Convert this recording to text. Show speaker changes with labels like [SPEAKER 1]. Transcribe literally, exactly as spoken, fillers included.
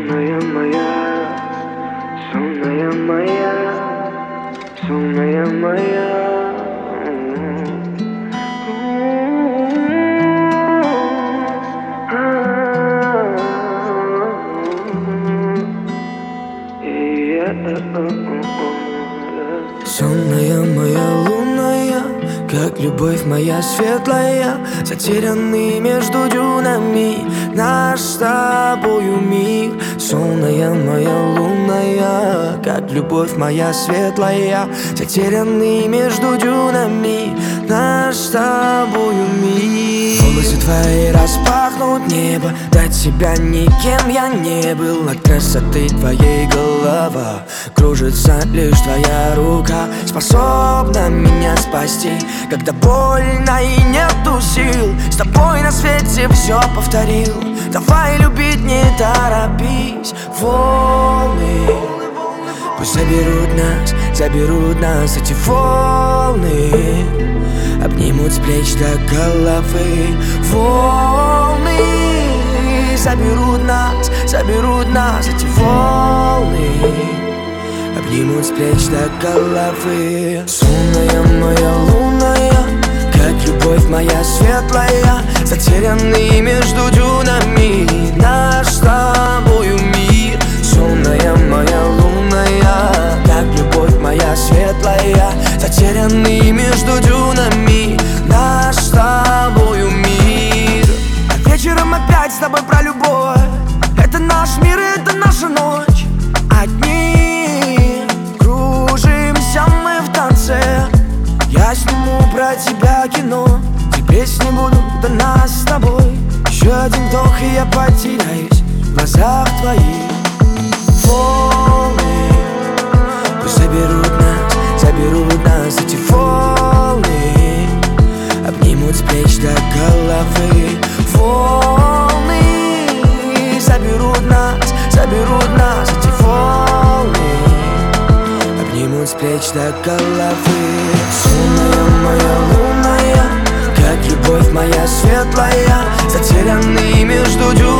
[SPEAKER 1] Сонная моя, сонная моя, сонная моя.
[SPEAKER 2] Сонная моя лунная, как любовь моя светлая, затерянный между дюнами наш с тобою мир. Сонная моя лунная, как любовь моя светлая, затерянный между дюнами наш с тобою мир. Волосы твои распахнут небо, до тебя никем я не был. От красоты твоей голова кружится, лишь твоя рука способна меня спасти, когда больно и нету сил. С тобой на свете все повторил. Давай любить, не торопись. Волны пусть заберут нас, заберут нас эти волны, обнимут с плеч до головы. Волны заберут нас, заберут нас эти волны, обнимут с плеч до головы. Сонная моя лунная, как любовь моя светлая, затерянный между дюнами наш с тобою мир. Сонная моя лунная, как любовь моя светлая, затерянный между дюнами наш с тобою мир. А вечером опять с тобой про любовь. Это наш мир, это наша ночь. Одни кружимся мы в танце. Я сниму про тебя кино, те песни будут до нас с тобой. Еще один вдох, и я потеряюсь в глазах твоих. Волны пусть заберут нас, заберут нас эти волны, обнимут с плеч до головы. Волны заберут нас, заберут нас эти волны, обнимут с плеч до головы. Сонная моя лунная, как любовь моя светлая, затерянный между дюнами